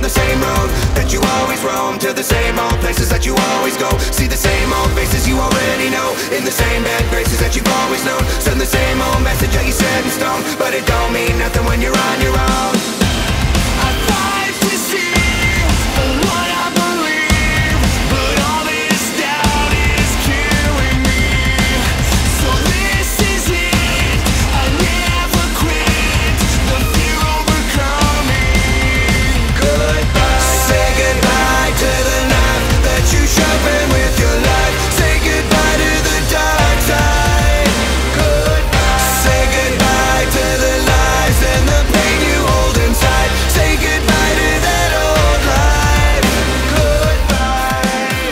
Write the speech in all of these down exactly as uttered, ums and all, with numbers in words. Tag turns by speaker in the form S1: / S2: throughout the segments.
S1: the same road that you always roam, to the same old places that you always go. See the same old faces you already know, in the same bad graces that you've always known. Send the same old message that you set in stone, but it don't mean nothing when you're on your own. I fight to see what I believe, but all this doubt is killing me. So this is it, I never quit, the fear overcoming. Goodbye, say goodbye to the knife that you sharpen with your life. Say goodbye to the dark side. Goodbye, say goodbye to the lies and the pain you hold inside. Say goodbye to that old life. Goodbye.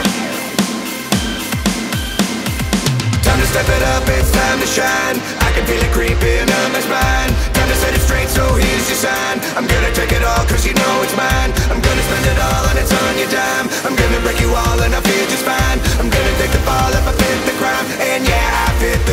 S1: Time to step it up, it's time to shine. I can feel it creeping up my spine. Time to set it straight, so here's your sign. I'm gonna take it all, cause you know it's mine. I'm gonna spend it all and it's on your dime. I'm gonna break you all and I feel just fine. I'm gonna take the fall if I fit the crime. And yeah, I fit the